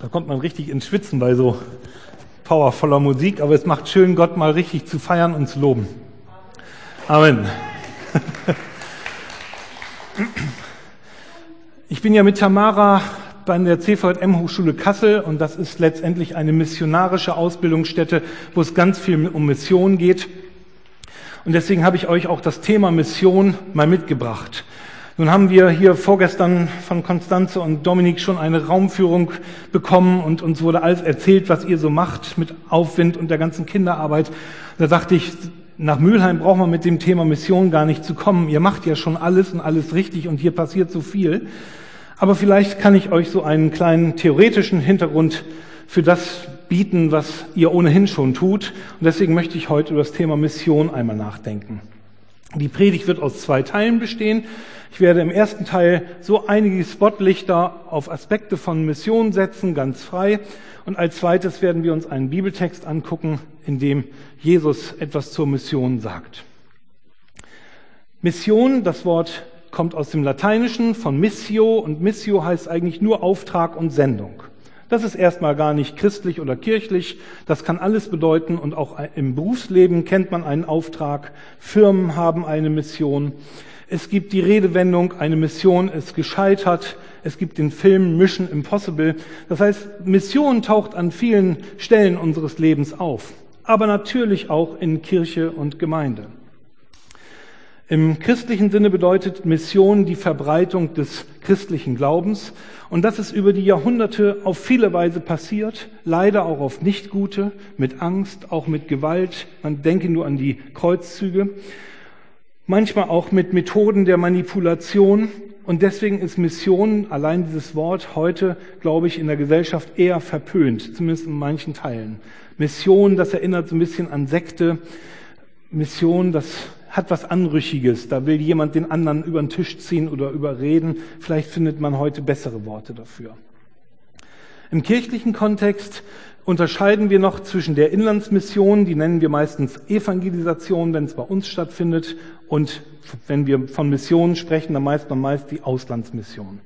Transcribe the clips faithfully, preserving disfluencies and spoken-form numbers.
Da kommt man richtig ins Schwitzen bei so powervoller Musik, aber es macht schön, Gott mal richtig zu feiern und zu loben. Amen. Ich bin ja mit Tamara bei der C V J M-Hochschule Kassel und das ist letztendlich eine missionarische Ausbildungsstätte, wo es ganz viel um Mission geht. Und deswegen habe ich euch auch das Thema Mission mal mitgebracht. Nun haben wir hier vorgestern von Konstanze und Dominik schon eine Raumführung bekommen und uns wurde alles erzählt, was ihr so macht mit Aufwind und der ganzen Kinderarbeit. Da dachte ich, nach Mülheim braucht man mit dem Thema Mission gar nicht zu kommen. Ihr macht ja schon alles und alles richtig und hier passiert so viel. Aber vielleicht kann ich euch so einen kleinen theoretischen Hintergrund für das bieten, was ihr ohnehin schon tut. Und deswegen möchte ich heute über das Thema Mission einmal nachdenken. Die Predigt wird aus zwei Teilen bestehen. Ich werde im ersten Teil so einige Spotlichter auf Aspekte von Mission setzen, ganz frei. Und als zweites werden wir uns einen Bibeltext angucken, in dem Jesus etwas zur Mission sagt. Mission, das Wort kommt aus dem Lateinischen von Missio und Missio heißt eigentlich nur Auftrag und Sendung. Das ist erstmal gar nicht christlich oder kirchlich, das kann alles bedeuten und auch im Berufsleben kennt man einen Auftrag, Firmen haben eine Mission. Es gibt die Redewendung, eine Mission ist gescheitert, es gibt den Film Mission Impossible. Das heißt, Mission taucht an vielen Stellen unseres Lebens auf, aber natürlich auch in Kirche und Gemeinde. Im christlichen Sinne bedeutet Mission die Verbreitung des christlichen Glaubens. Und das ist über die Jahrhunderte auf viele Weise passiert, leider auch auf nicht gute, mit Angst, auch mit Gewalt. Man denke nur an die Kreuzzüge. Manchmal auch mit Methoden der Manipulation. Und deswegen ist Mission, allein dieses Wort, heute, glaube ich, in der Gesellschaft eher verpönt, zumindest in manchen Teilen. Mission, das erinnert so ein bisschen an Sekte. Mission, das hat was Anrüchiges, da will jemand den anderen über den Tisch ziehen oder überreden. Vielleicht findet man heute bessere Worte dafür. Im kirchlichen Kontext unterscheiden wir noch zwischen der Inlandsmission, die nennen wir meistens Evangelisation, wenn es bei uns stattfindet, und wenn wir von Missionen sprechen, dann meist man meist die Auslandsmission.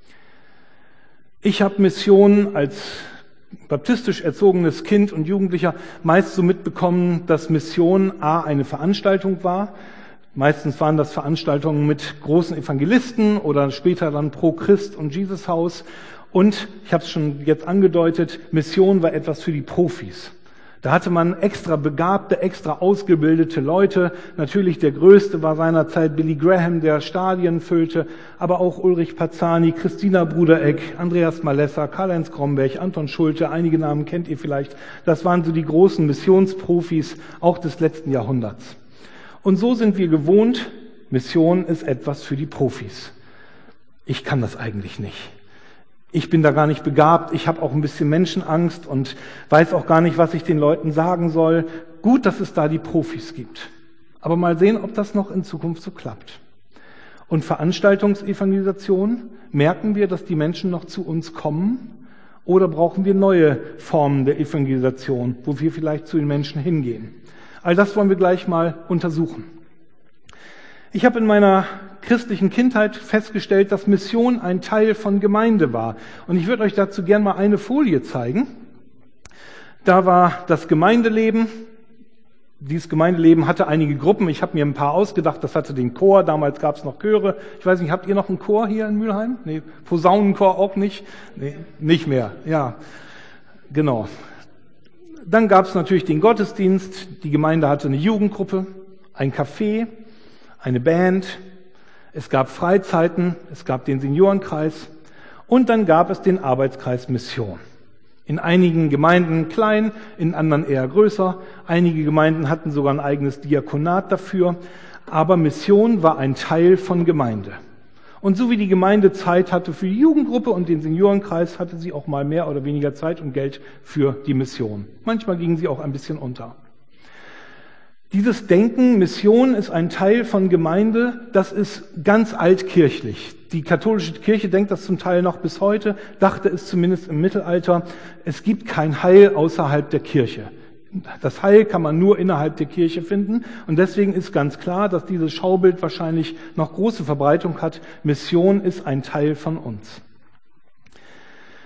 Ich habe Missionen als baptistisch erzogenes Kind und Jugendlicher meist so mitbekommen, dass Mission A eine Veranstaltung war. Meistens waren das Veranstaltungen mit großen Evangelisten oder später dann Pro Christ und Jesus Haus. Und ich habe es schon jetzt angedeutet, Mission war etwas für die Profis. Da hatte man extra begabte, extra ausgebildete Leute. Natürlich der größte war seinerzeit Billy Graham, der Stadien füllte, aber auch Ulrich Pazzani, Christina Brudereck, Andreas Malessa, Karl-Heinz Kromberg, Anton Schulte, einige Namen kennt ihr vielleicht. Das waren so die großen Missionsprofis auch des letzten Jahrhunderts. Und so sind wir gewohnt, Mission ist etwas für die Profis. Ich kann das eigentlich nicht. Ich bin da gar nicht begabt, ich habe auch ein bisschen Menschenangst und weiß auch gar nicht, was ich den Leuten sagen soll. Gut, dass es da die Profis gibt. Aber mal sehen, ob das noch in Zukunft so klappt. Und Veranstaltungsevangelisation, merken wir, dass die Menschen noch zu uns kommen? Oder brauchen wir neue Formen der Evangelisation, wo wir vielleicht zu den Menschen hingehen? All das wollen wir gleich mal untersuchen. Ich habe in meiner christlichen Kindheit festgestellt, dass Mission ein Teil von Gemeinde war. Und ich würde euch dazu gern mal eine Folie zeigen. Da war das Gemeindeleben. Dieses Gemeindeleben hatte einige Gruppen. Ich habe mir ein paar ausgedacht. Das hatte den Chor. Damals gab es noch Chöre. Ich weiß nicht, habt ihr noch einen Chor hier in Mülheim? Nee, Posaunenchor auch nicht? Nee, nicht mehr. Ja, genau. Dann gab es natürlich den Gottesdienst. Die Gemeinde hatte eine Jugendgruppe, ein Café, eine Band, es gab Freizeiten, es gab den Seniorenkreis und dann gab es den Arbeitskreis Mission. In einigen Gemeinden klein, in anderen eher größer. Einige Gemeinden hatten sogar ein eigenes Diakonat dafür. Aber Mission war ein Teil von Gemeinde. Und so wie die Gemeinde Zeit hatte für die Jugendgruppe und den Seniorenkreis, hatte sie auch mal mehr oder weniger Zeit und Geld für die Mission. Manchmal gingen sie auch ein bisschen unter. Dieses Denken, Mission ist ein Teil von Gemeinde, das ist ganz altkirchlich. Die katholische Kirche denkt das zum Teil noch bis heute, dachte es zumindest im Mittelalter. Es gibt kein Heil außerhalb der Kirche. Das Heil kann man nur innerhalb der Kirche finden. Und deswegen ist ganz klar, dass dieses Schaubild wahrscheinlich noch große Verbreitung hat. Mission ist ein Teil von uns.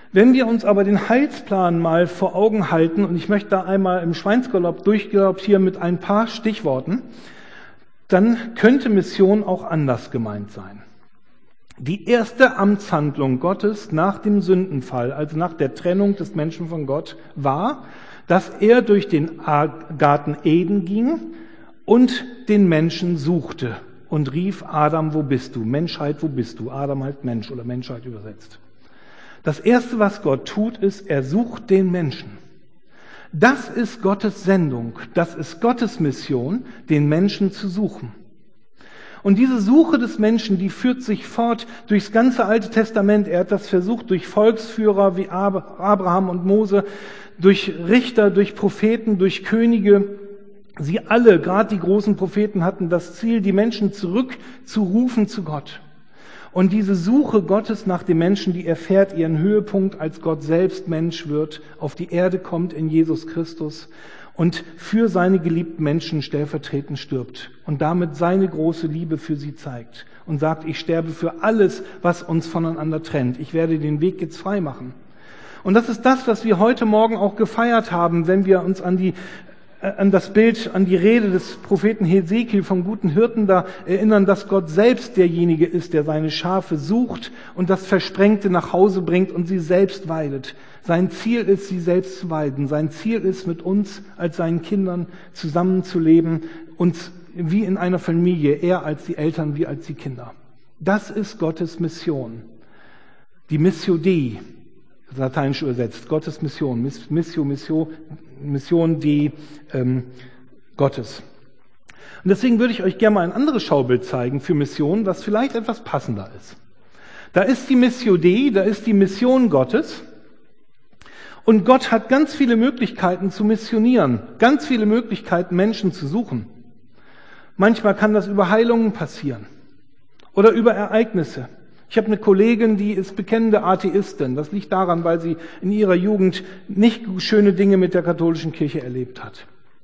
Wenn wir uns aber den Heilsplan mal vor Augen halten, und ich möchte da einmal im Schweinsgalopp durchgaloppieren mit ein paar Stichworten, dann könnte Mission auch anders gemeint sein. Die erste Amtshandlung Gottes nach dem Sündenfall, also nach der Trennung des Menschen von Gott, war, dass er durch den Garten Eden ging und den Menschen suchte und rief: Adam, wo bist du? Menschheit, wo bist du? Adam heißt Mensch oder Menschheit übersetzt. Das Erste, was Gott tut, ist, er sucht den Menschen. Das ist Gottes Sendung, das ist Gottes Mission, den Menschen zu suchen. Und diese Suche des Menschen, die führt sich fort durchs ganze Alte Testament. Er hat das versucht durch Volksführer wie Abraham und Mose, durch Richter, durch Propheten, durch Könige. Sie alle, gerade die großen Propheten, hatten das Ziel, die Menschen zurückzurufen zu Gott. Und diese Suche Gottes nach dem Menschen, die erfährt ihren Höhepunkt, als Gott selbst Mensch wird, auf die Erde kommt in Jesus Christus und für seine geliebten Menschen stellvertretend stirbt und damit seine große Liebe für sie zeigt und sagt: Ich sterbe für alles, was uns voneinander trennt. Ich werde den Weg jetzt frei machen. Und das ist das, was wir heute Morgen auch gefeiert haben, wenn wir uns an die an das Bild, an die Rede des Propheten Hesekiel vom guten Hirten da erinnern, dass Gott selbst derjenige ist, der seine Schafe sucht und das Versprengte nach Hause bringt und sie selbst weidet. Sein Ziel ist, sie selbst zu weiden. Sein Ziel ist, mit uns als seinen Kindern zusammenzuleben, uns wie in einer Familie, er als die Eltern, wir als die Kinder. Das ist Gottes Mission. Die Missio Dei, lateinisch übersetzt, Gottes Mission, Missio, Missio, Mission Dei, ähm, Gottes. Und deswegen würde ich euch gerne mal ein anderes Schaubild zeigen für Mission, was vielleicht etwas passender ist. Da ist die Missio Dei, da ist die Mission Gottes. Und Gott hat ganz viele Möglichkeiten zu missionieren, ganz viele Möglichkeiten, Menschen zu suchen. Manchmal kann das über Heilungen passieren oder über Ereignisse. Ich habe eine Kollegin, die ist bekennende Atheistin. Das liegt daran, weil sie in ihrer Jugend nicht schöne Dinge mit der katholischen Kirche erlebt hat.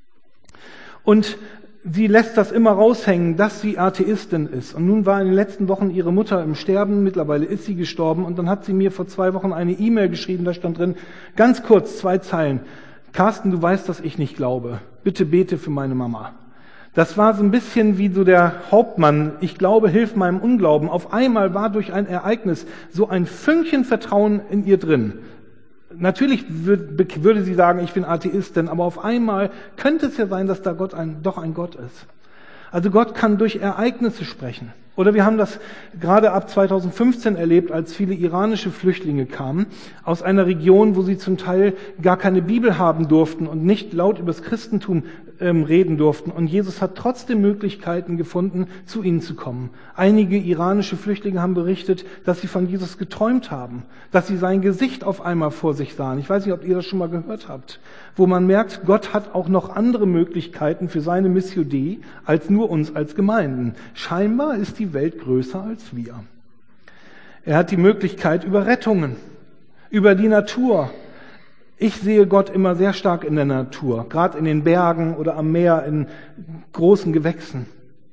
Und sie lässt das immer raushängen, dass sie Atheistin ist. Und nun war in den letzten Wochen ihre Mutter im Sterben, mittlerweile ist sie gestorben. Und dann hat sie mir vor zwei Wochen eine E-Mail geschrieben, da stand drin, ganz kurz, zwei Zeilen: Carsten, du weißt, dass ich nicht glaube. Bitte bete für meine Mama. Das war so ein bisschen wie so der Hauptmann: Ich glaube, hilf meinem Unglauben. Auf einmal war durch ein Ereignis so ein Fünkchen Vertrauen in ihr drin. Natürlich würde sie sagen, ich bin Atheistin, aber auf einmal könnte es ja sein, dass da Gott ein, doch ein Gott ist. Also Gott kann durch Ereignisse sprechen. Oder wir haben das gerade ab zweitausendfünfzehn erlebt, als viele iranische Flüchtlinge kamen aus einer Region, wo sie zum Teil gar keine Bibel haben durften und nicht laut über das Christentum ähm, reden durften. Und Jesus hat trotzdem Möglichkeiten gefunden, zu ihnen zu kommen. Einige iranische Flüchtlinge haben berichtet, dass sie von Jesus geträumt haben, dass sie sein Gesicht auf einmal vor sich sahen. Ich weiß nicht, ob ihr das schon mal gehört habt, wo man merkt, Gott hat auch noch andere Möglichkeiten für seine Missio Dei als nur uns als Gemeinden. Scheinbar ist die Welt größer als wir. Er hat die Möglichkeit über Rettungen, über die Natur. Ich sehe Gott immer sehr stark in der Natur, gerade in den Bergen oder am Meer, in großen Gewächsen.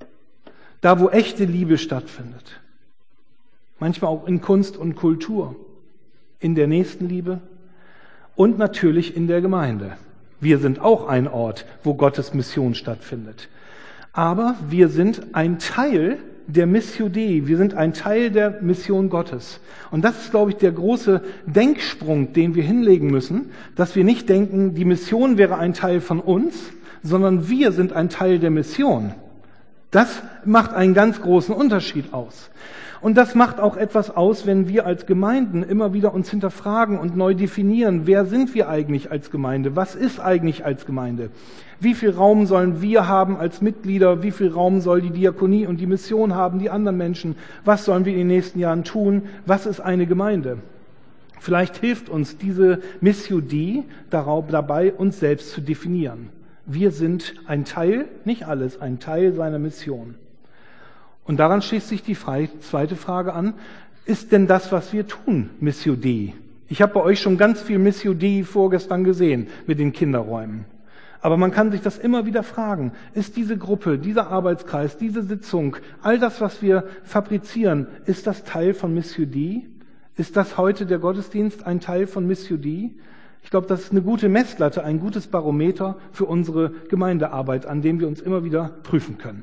Da, wo echte Liebe stattfindet. Manchmal auch in Kunst und Kultur, in der Nächstenliebe und natürlich in der Gemeinde. Wir sind auch ein Ort, wo Gottes Mission stattfindet. Aber wir sind ein Teil der Missio Dei, wir sind ein Teil der Mission Gottes. Und das ist, glaube ich, der große Denksprung, den wir hinlegen müssen, dass wir nicht denken, die Mission wäre ein Teil von uns, sondern wir sind ein Teil der Mission. Das macht einen ganz großen Unterschied aus. Und das macht auch etwas aus, wenn wir als Gemeinden immer wieder uns hinterfragen und neu definieren, wer sind wir eigentlich als Gemeinde? Was ist eigentlich als Gemeinde? Wie viel Raum sollen wir haben als Mitglieder? Wie viel Raum soll die Diakonie und die Mission haben, die anderen Menschen? Was sollen wir in den nächsten Jahren tun? Was ist eine Gemeinde? Vielleicht hilft uns diese Missio Dei dabei, uns selbst zu definieren. Wir sind ein Teil, nicht alles, ein Teil seiner Mission. Und daran schließt sich die zweite Frage an: Ist denn das, was wir tun, Missio Dei? Ich habe bei euch schon ganz viel Missio Dei vorgestern gesehen mit den Kinderräumen. Aber man kann sich das immer wieder fragen: Ist diese Gruppe, dieser Arbeitskreis, diese Sitzung, all das, was wir fabrizieren, ist das Teil von Missio Dei? Ist das heute der Gottesdienst ein Teil von Missio Dei? Ich glaube, das ist eine gute Messlatte, ein gutes Barometer für unsere Gemeindearbeit, an dem wir uns immer wieder prüfen können.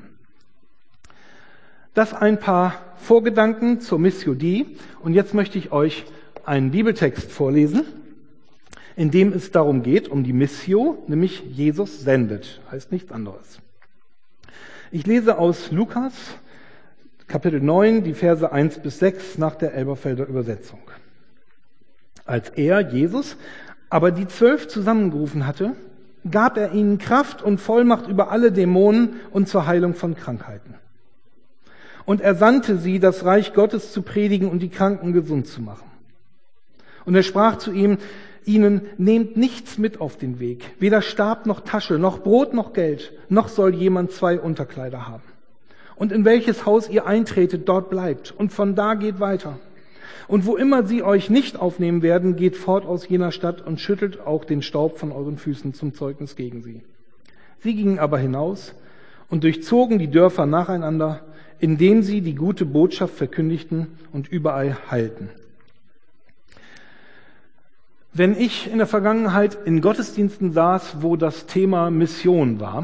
Das ein paar Vorgedanken zur Missio Dei. Und jetzt möchte ich euch einen Bibeltext vorlesen, in dem es darum geht, um die Missio, nämlich Jesus sendet, heißt nichts anderes. Ich lese aus Lukas, Kapitel neun, die Verse eins bis sechs nach der Elberfelder Übersetzung. Als er, Jesus, aber die Zwölf zusammengerufen hatte, gab er ihnen Kraft und Vollmacht über alle Dämonen und zur Heilung von Krankheiten. Und er sandte sie, das Reich Gottes zu predigen und die Kranken gesund zu machen. Und er sprach zu ihm, ihnen, nehmt nichts mit auf den Weg, weder Stab noch Tasche, noch Brot noch Geld, noch soll jemand zwei Unterkleider haben. Und in welches Haus ihr eintretet, dort bleibt, und von da geht weiter. Und wo immer sie euch nicht aufnehmen werden, geht fort aus jener Stadt und schüttelt auch den Staub von euren Füßen zum Zeugnis gegen sie. Sie gingen aber hinaus und durchzogen die Dörfer nacheinander, indem sie die gute Botschaft verkündigten und überall heilten. Wenn ich in der Vergangenheit in Gottesdiensten saß, wo das Thema Mission war,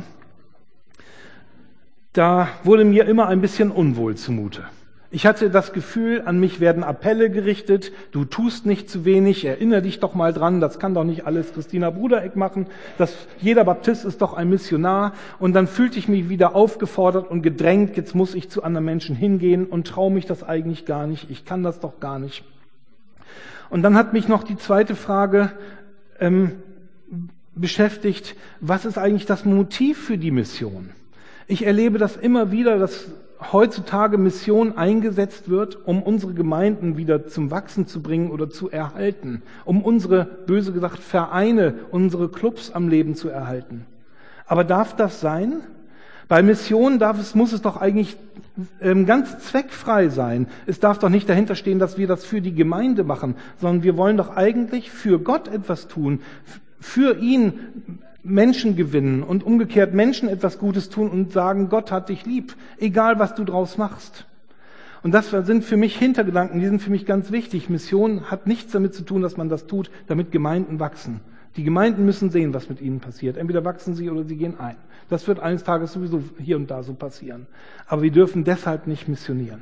da wurde mir immer ein bisschen unwohl zumute. Ich hatte das Gefühl, an mich werden Appelle gerichtet, du tust nicht zu wenig, erinnere dich doch mal dran, das kann doch nicht alles Christina Brudereck machen, das, jeder Baptist ist doch ein Missionar. Und dann fühlte ich mich wieder aufgefordert und gedrängt, jetzt muss ich zu anderen Menschen hingehen und traue mich das eigentlich gar nicht, ich kann das doch gar nicht. Und dann hat mich noch die zweite Frage ähm, beschäftigt, was ist eigentlich das Motiv für die Mission? Ich erlebe das immer wieder, dass heutzutage Mission eingesetzt wird, um unsere Gemeinden wieder zum Wachsen zu bringen oder zu erhalten, um unsere, böse gesagt, Vereine, unsere Clubs am Leben zu erhalten. Aber darf das sein? Bei Mission darf es, muss es doch eigentlich ähm, ganz zweckfrei sein. Es darf doch nicht dahinter stehen, dass wir das für die Gemeinde machen, sondern wir wollen doch eigentlich für Gott etwas tun, für ihn Menschen gewinnen und umgekehrt Menschen etwas Gutes tun und sagen, Gott hat dich lieb, egal was du draus machst. Und das sind für mich Hintergedanken, die sind für mich ganz wichtig. Mission hat nichts damit zu tun, dass man das tut, damit Gemeinden wachsen. Die Gemeinden müssen sehen, was mit ihnen passiert. Entweder wachsen sie oder sie gehen ein. Das wird eines Tages sowieso hier und da so passieren. Aber wir dürfen deshalb nicht missionieren.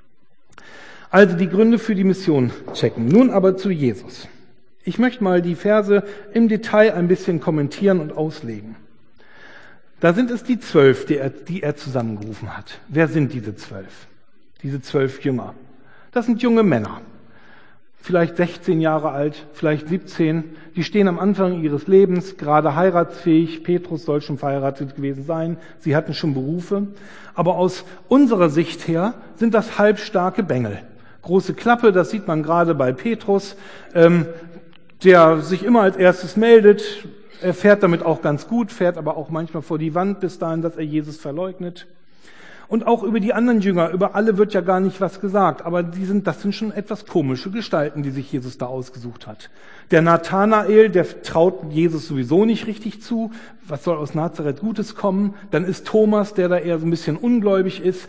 Also die Gründe für die Mission checken. Nun aber zu Jesus. Ich möchte mal die Verse im Detail ein bisschen kommentieren und auslegen. Da sind es die zwölf, die er, die er zusammengerufen hat. Wer sind diese zwölf? Diese zwölf Jünger. Das sind junge Männer. Vielleicht sechzehn Jahre alt, vielleicht siebzehn. Die stehen am Anfang ihres Lebens, gerade heiratsfähig. Petrus soll schon verheiratet gewesen sein. Sie hatten schon Berufe. Aber aus unserer Sicht her sind das halbstarke Bengel. Große Klappe, das sieht man gerade bei Petrus, ähm, der sich immer als erstes meldet. Er fährt damit auch ganz gut, fährt aber auch manchmal vor die Wand bis dahin, dass er Jesus verleugnet. Und auch über die anderen Jünger, über alle wird ja gar nicht was gesagt, aber die sind, das sind schon etwas komische Gestalten, die sich Jesus da ausgesucht hat. Der Nathanael, der traut Jesus sowieso nicht richtig zu. Was soll aus Nazareth Gutes kommen? Dann ist Thomas, der da eher so ein bisschen ungläubig ist.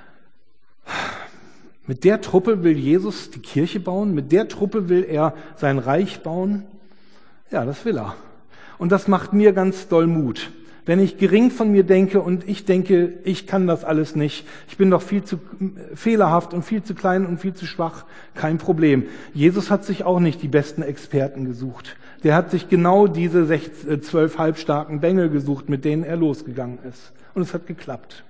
Mit der Truppe will Jesus die Kirche bauen, mit der Truppe will er sein Reich bauen. Ja, das will er. Und das macht mir ganz doll Mut. Wenn ich gering von mir denke und ich denke, ich kann das alles nicht, ich bin doch viel zu fehlerhaft und viel zu klein und viel zu schwach, kein Problem. Jesus hat sich auch nicht die besten Experten gesucht. Der hat sich genau diese sechzehn, zwölf halbstarken Bengel gesucht, mit denen er losgegangen ist. Und es hat geklappt.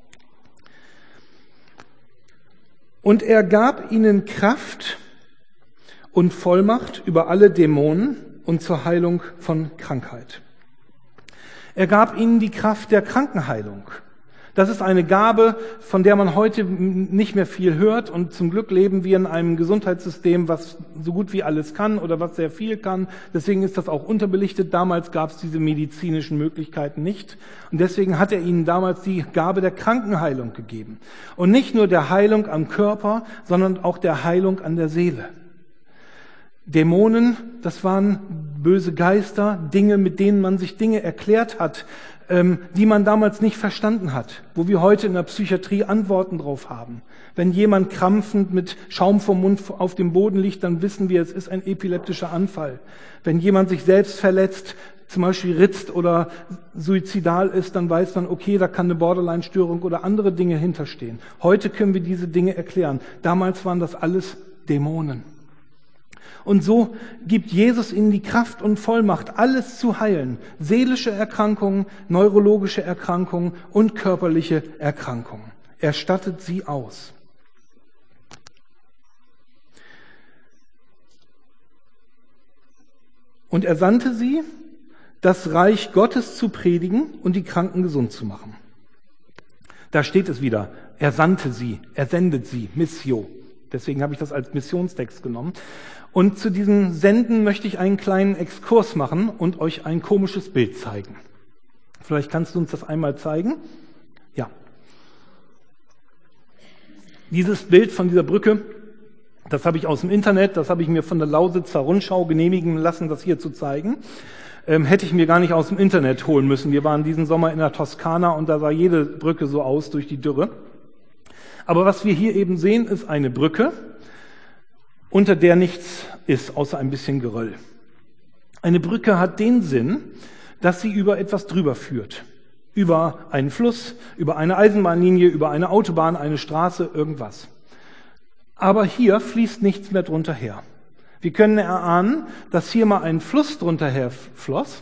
Und er gab ihnen Kraft und Vollmacht über alle Dämonen und zur Heilung von Krankheit. Er gab ihnen die Kraft der Krankenheilung. Das ist eine Gabe, von der man heute nicht mehr viel hört. Und zum Glück leben wir in einem Gesundheitssystem, was so gut wie alles kann oder was sehr viel kann. Deswegen ist das auch unterbelichtet. Damals gab es diese medizinischen Möglichkeiten nicht. Und deswegen hat er ihnen damals die Gabe der Krankenheilung gegeben. Und nicht nur der Heilung am Körper, sondern auch der Heilung an der Seele. Dämonen, das waren böse Geister, Dinge, mit denen man sich Dinge erklärt hat, ähm, die man damals nicht verstanden hat, wo wir heute in der Psychiatrie Antworten drauf haben. Wenn jemand krampfend mit Schaum vom Mund auf dem Boden liegt, dann wissen wir, es ist ein epileptischer Anfall. Wenn jemand sich selbst verletzt, zum Beispiel ritzt oder suizidal ist, dann weiß man, okay, da kann eine Borderline-Störung oder andere Dinge hinterstehen. Heute können wir diese Dinge erklären. Damals waren das alles Dämonen. Und so gibt Jesus ihnen die Kraft und Vollmacht, alles zu heilen. Seelische Erkrankungen, neurologische Erkrankungen und körperliche Erkrankungen. Er stattet sie aus. Und er sandte sie, das Reich Gottes zu predigen und die Kranken gesund zu machen. Da steht es wieder, er sandte sie, er sendet sie, Missio. Deswegen habe ich das als Missionstext genommen. Und zu diesem Senden möchte ich einen kleinen Exkurs machen und euch ein komisches Bild zeigen. Vielleicht kannst du uns das einmal zeigen. Ja. Dieses Bild von dieser Brücke, das habe ich aus dem Internet, das habe ich mir von der Lausitzer Rundschau genehmigen lassen, das hier zu zeigen. Ähm, hätte ich mir gar nicht aus dem Internet holen müssen. Wir waren diesen Sommer in der Toskana und da sah jede Brücke so aus durch die Dürre. Aber was wir hier eben sehen, ist eine Brücke, unter der nichts ist, außer ein bisschen Geröll. Eine Brücke hat den Sinn, dass sie über etwas drüber führt. Über einen Fluss, über eine Eisenbahnlinie, über eine Autobahn, eine Straße, irgendwas. Aber hier fließt nichts mehr drunter her. Wir können erahnen, dass hier mal ein Fluss drunter her floss,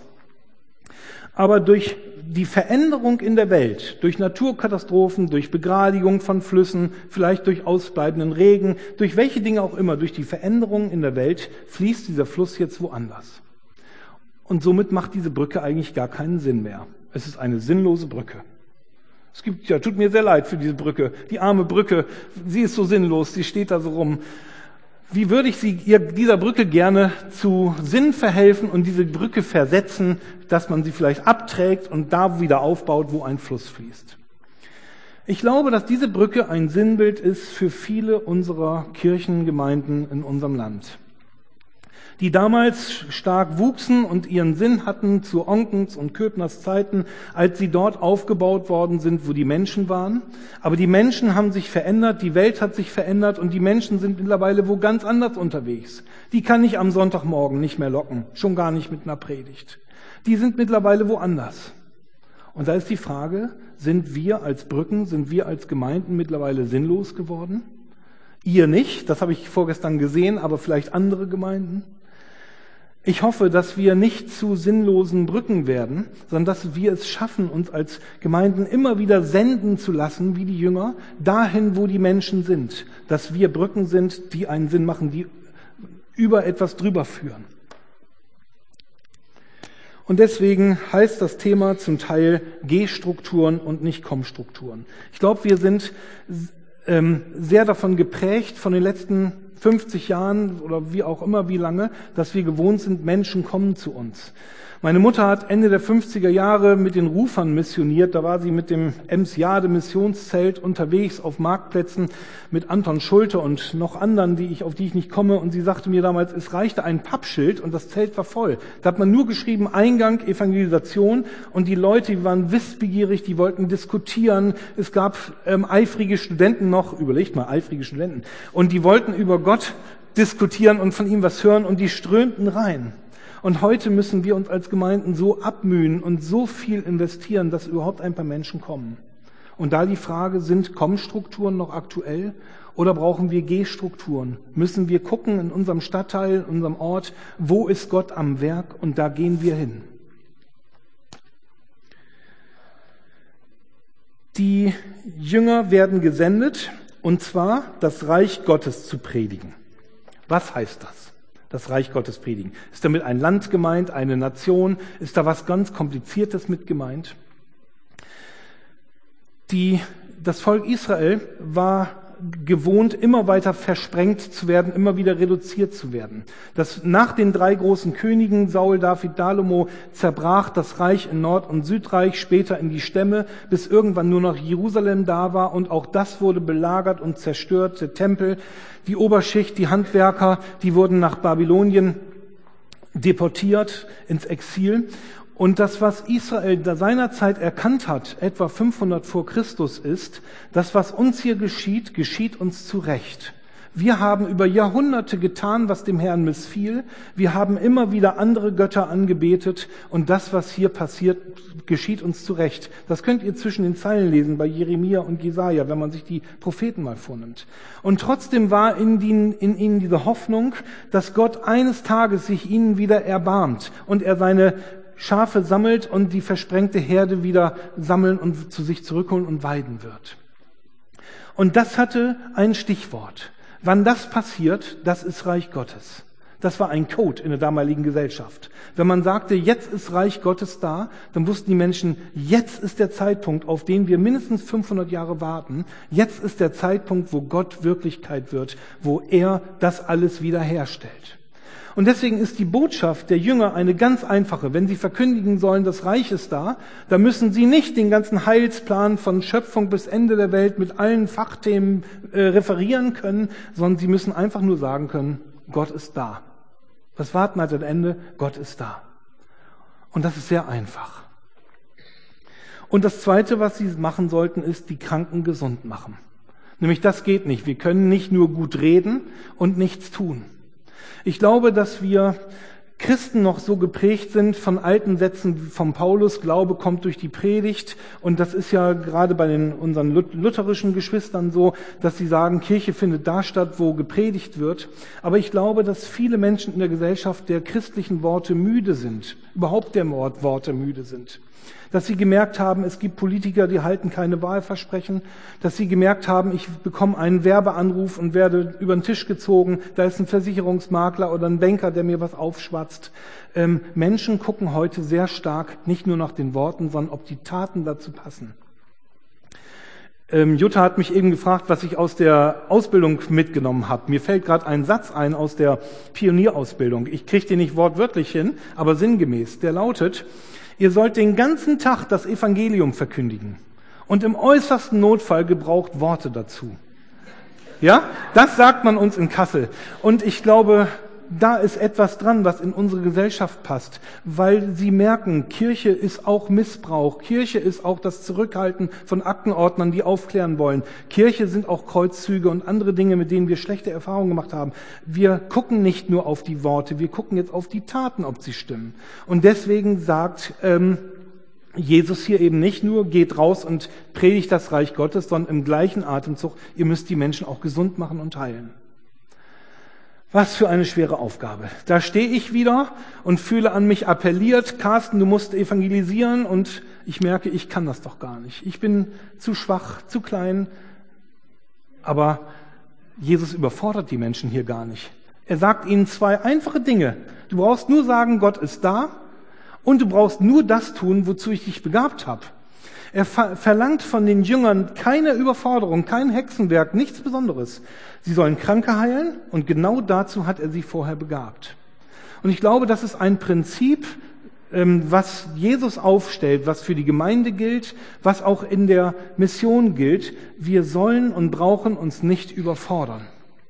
aber durch die Veränderung in der Welt, durch Naturkatastrophen, durch Begradigung von Flüssen, vielleicht durch ausbleibenden Regen, durch welche Dinge auch immer, durch die Veränderung in der Welt fließt dieser Fluss jetzt woanders. Und somit macht diese Brücke eigentlich gar keinen Sinn mehr. Es ist eine sinnlose Brücke. Es gibt, ja, tut mir sehr leid für diese Brücke. Die arme Brücke, sie ist so sinnlos, sie steht da so rum. Wie würde ich sie, ihr, dieser Brücke gerne zu Sinn verhelfen und diese Brücke versetzen, dass man sie vielleicht abträgt und da wieder aufbaut, wo ein Fluss fließt. Ich glaube, dass diese Brücke ein Sinnbild ist für viele unserer Kirchengemeinden in unserem Land, die damals stark wuchsen und ihren Sinn hatten zu Onkens und Köbners Zeiten, als sie dort aufgebaut worden sind, wo die Menschen waren. Aber die Menschen haben sich verändert, die Welt hat sich verändert und die Menschen sind mittlerweile wo ganz anders unterwegs. Die kann ich am Sonntagmorgen nicht mehr locken, schon gar nicht mit einer Predigt. Die sind mittlerweile woanders. Und da ist die Frage, sind wir als Brücken, sind wir als Gemeinden mittlerweile sinnlos geworden? Ihr nicht, das habe ich vorgestern gesehen, aber vielleicht andere Gemeinden. Ich hoffe, dass wir nicht zu sinnlosen Brücken werden, sondern dass wir es schaffen, uns als Gemeinden immer wieder senden zu lassen, wie die Jünger, dahin, wo die Menschen sind. Dass wir Brücken sind, die einen Sinn machen, die über etwas drüber führen. Und deswegen heißt das Thema zum Teil G-Strukturen und nicht Komm-Strukturen. Ich glaube, wir sind ähm, sehr davon geprägt, von den letzten fünfzig Jahren oder wie auch immer, wie lange, dass wir gewohnt sind, Menschen kommen zu uns. Meine Mutter hat Ende der fünfziger Jahre mit den Rufern missioniert. Da war sie mit dem Emsjade Missionszelt unterwegs auf Marktplätzen mit Anton Schulte und noch anderen, die ich, auf die ich nicht komme. Und sie sagte mir damals, es reichte ein Pappschild und das Zelt war voll. Da hat man nur geschrieben, Eingang, Evangelisation. Und die Leute, die waren wissbegierig, die wollten diskutieren. Es gab ähm, eifrige Studenten noch, überlegt mal, eifrige Studenten. Und die wollten über Gott diskutieren und von ihm was hören und die strömten rein. Und heute müssen wir uns als Gemeinden so abmühen und so viel investieren, dass überhaupt ein paar Menschen kommen. Und da die Frage, sind Komm-Strukturen noch aktuell oder brauchen wir G-Strukturen? Müssen wir gucken in unserem Stadtteil, in unserem Ort, wo ist Gott am Werk und da gehen wir hin. Die Jünger werden gesendet, und zwar das Reich Gottes zu predigen. Was heißt das? Das Reich Gottes predigen. Ist damit ein Land gemeint, eine Nation? Ist da was ganz Kompliziertes mit gemeint? Die, das Volk Israel war gewohnt, immer weiter versprengt zu werden, immer wieder reduziert zu werden. Das, nach den drei großen Königen, Saul, David, Salomo, zerbrach das Reich in Nord- und Südreich, später in die Stämme, bis irgendwann nur noch Jerusalem da war und auch das wurde belagert und zerstört, der Tempel. Die Oberschicht, die Handwerker, die wurden nach Babylonien deportiert ins Exil. Und das, was Israel seinerzeit erkannt hat, etwa fünfhundert vor Christus, ist, das, was uns hier geschieht, geschieht uns zu Recht. Wir haben über Jahrhunderte getan, was dem Herrn missfiel. Wir haben immer wieder andere Götter angebetet. Und das, was hier passiert, geschieht uns zu Recht. Das könnt ihr zwischen den Zeilen lesen bei Jeremia und Jesaja, wenn man sich die Propheten mal vornimmt. Und trotzdem war in ihnen, in ihnen diese Hoffnung, dass Gott eines Tages sich ihnen wieder erbarmt und er seine Schafe sammelt und die versprengte Herde wieder sammeln und zu sich zurückholen und weiden wird. Und das hatte ein Stichwort. Wann das passiert, das ist Reich Gottes. Das war ein Code in der damaligen Gesellschaft. Wenn man sagte, jetzt ist Reich Gottes da, dann wussten die Menschen, jetzt ist der Zeitpunkt, auf den wir mindestens fünfhundert Jahre warten. Jetzt ist der Zeitpunkt, wo Gott Wirklichkeit wird, wo er das alles wiederherstellt. Und deswegen ist die Botschaft der Jünger eine ganz einfache. Wenn sie verkündigen sollen, das Reich ist da, dann müssen sie nicht den ganzen Heilsplan von Schöpfung bis Ende der Welt mit allen Fachthemen äh, referieren können, sondern sie müssen einfach nur sagen können, Gott ist da. Das Warten hat ein Ende, Gott ist da. Und das ist sehr einfach. Und das Zweite, was sie machen sollten, ist die Kranken gesund machen. Nämlich das geht nicht. Wir können nicht nur gut reden und nichts tun. Ich glaube, dass wir Christen noch so geprägt sind von alten Sätzen von Paulus, Glaube kommt durch die Predigt. Und das ist ja gerade bei den, unseren lutherischen Geschwistern so, dass sie sagen, Kirche findet da statt, wo gepredigt wird. Aber ich glaube, dass viele Menschen in der Gesellschaft der christlichen Worte müde sind, überhaupt der Worte müde sind. Dass sie gemerkt haben, es gibt Politiker, die halten keine Wahlversprechen. Dass sie gemerkt haben, ich bekomme einen Werbeanruf und werde über den Tisch gezogen. Da ist ein Versicherungsmakler oder ein Banker, der mir was aufschwatzt. Ähm, Menschen gucken heute sehr stark nicht nur nach den Worten, sondern ob die Taten dazu passen. Ähm, Jutta hat mich eben gefragt, was ich aus der Ausbildung mitgenommen habe. Mir fällt gerade ein Satz ein aus der Pionierausbildung. Ich kriege den nicht wortwörtlich hin, aber sinngemäß. Der lautet: Ihr sollt den ganzen Tag das Evangelium verkündigen und im äußersten Notfall gebraucht Worte dazu. Ja, das sagt man uns in Kassel. Und ich glaube, da ist etwas dran, was in unsere Gesellschaft passt, weil sie merken, Kirche ist auch Missbrauch. Kirche ist auch das Zurückhalten von Aktenordnern, die aufklären wollen. Kirche sind auch Kreuzzüge und andere Dinge, mit denen wir schlechte Erfahrungen gemacht haben. Wir gucken nicht nur auf die Worte, wir gucken jetzt auf die Taten, ob sie stimmen. Und deswegen sagt ähm, Jesus hier eben nicht nur, geht raus und predigt das Reich Gottes, sondern im gleichen Atemzug, ihr müsst die Menschen auch gesund machen und heilen. Was für eine schwere Aufgabe. Da stehe ich wieder und fühle an mich appelliert, Carsten, du musst evangelisieren, und ich merke, ich kann das doch gar nicht. Ich bin zu schwach, zu klein. Aber Jesus überfordert die Menschen hier gar nicht. Er sagt ihnen zwei einfache Dinge. Du brauchst nur sagen, Gott ist da, und du brauchst nur das tun, wozu ich dich begabt habe. Er verlangt von den Jüngern keine Überforderung, kein Hexenwerk, nichts Besonderes. Sie sollen Kranke heilen, und genau dazu hat er sie vorher begabt. Und ich glaube, das ist ein Prinzip, was Jesus aufstellt, was für die Gemeinde gilt, was auch in der Mission gilt. Wir sollen und brauchen uns nicht überfordern.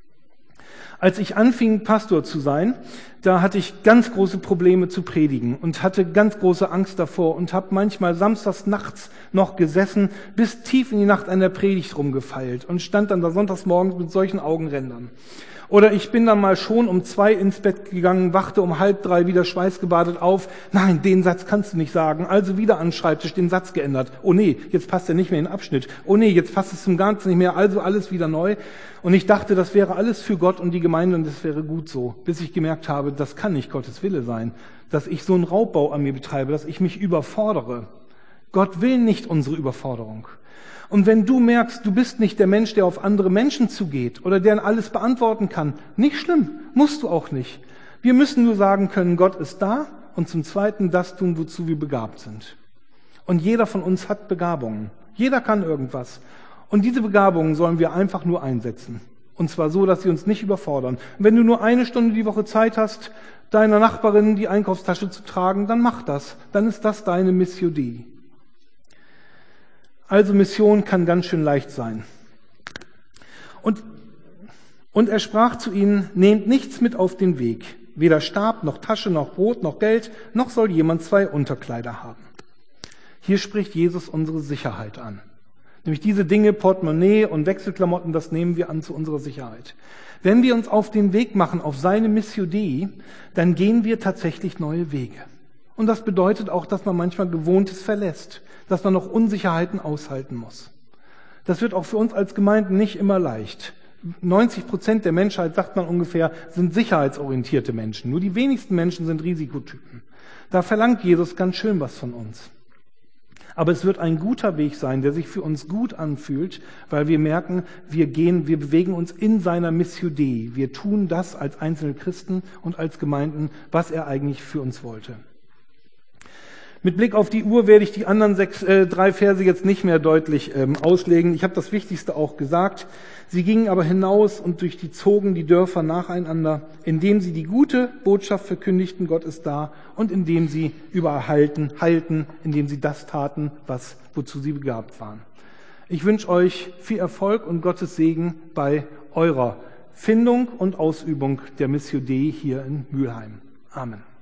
Als ich anfing, Pastor zu sein, da hatte ich ganz große Probleme zu predigen und hatte ganz große Angst davor und habe manchmal samstags nachts noch gesessen, bis tief in die Nacht an der Predigt rumgefeilt und stand dann da sonntags morgens mit solchen Augenrändern. Oder ich bin dann mal schon um zwei ins Bett gegangen, wachte um halb drei wieder schweißgebadet auf. Nein, den Satz kannst du nicht sagen. Also wieder an den Schreibtisch den Satz geändert. Oh nee, jetzt passt er nicht mehr in den Abschnitt. Oh nee, jetzt passt es zum Ganzen nicht mehr. Also alles wieder neu. Und ich dachte, das wäre alles für Gott und die Gemeinde und das wäre gut so. Bis ich gemerkt habe, das kann nicht Gottes Wille sein. Dass ich so einen Raubbau an mir betreibe, dass ich mich überfordere. Gott will nicht unsere Überforderung. Und wenn du merkst, du bist nicht der Mensch, der auf andere Menschen zugeht oder der alles beantworten kann, nicht schlimm, musst du auch nicht. Wir müssen nur sagen können, Gott ist da, und zum Zweiten das tun, wozu wir begabt sind. Und jeder von uns hat Begabungen. Jeder kann irgendwas. Und diese Begabungen sollen wir einfach nur einsetzen. Und zwar so, dass sie uns nicht überfordern. Und wenn du nur eine Stunde die Woche Zeit hast, deiner Nachbarin die Einkaufstasche zu tragen, dann mach das. Dann ist das deine Missio Dei. Also Mission kann ganz schön leicht sein. Und, und er sprach zu ihnen, nehmt nichts mit auf den Weg, Weder Stab, noch Tasche, noch Brot, noch Geld, noch soll jemand zwei Unterkleider haben. Hier spricht Jesus unsere Sicherheit an. Nämlich diese Dinge, Portemonnaie und Wechselklamotten, das nehmen wir an zu unserer Sicherheit. Wenn wir uns auf den Weg machen, auf seine Missio Dei, dann gehen wir tatsächlich neue Wege. Und das bedeutet auch, dass man manchmal Gewohntes verlässt, dass man noch Unsicherheiten aushalten muss. Das wird auch für uns als Gemeinden nicht immer leicht. neunzig Prozent der Menschheit, sagt man ungefähr, sind sicherheitsorientierte Menschen. Nur die wenigsten Menschen sind Risikotypen. Da verlangt Jesus ganz schön was von uns. Aber es wird ein guter Weg sein, der sich für uns gut anfühlt, weil wir merken, wir gehen, wir bewegen uns in seiner Missio Dei. Wir tun das als einzelne Christen und als Gemeinden, was er eigentlich für uns wollte. Mit Blick auf die Uhr werde ich die anderen sechs, äh, drei Verse jetzt nicht mehr deutlich ähm, auslegen. Ich habe das Wichtigste auch gesagt. Sie gingen aber hinaus und durch die zogen die Dörfer nacheinander, indem sie die gute Botschaft verkündigten, Gott ist da, und indem sie überall halten, heilten, indem sie das taten, was, wozu sie begabt waren. Ich wünsche euch viel Erfolg und Gottes Segen bei eurer Findung und Ausübung der Missio Dei hier in Mülheim. Amen.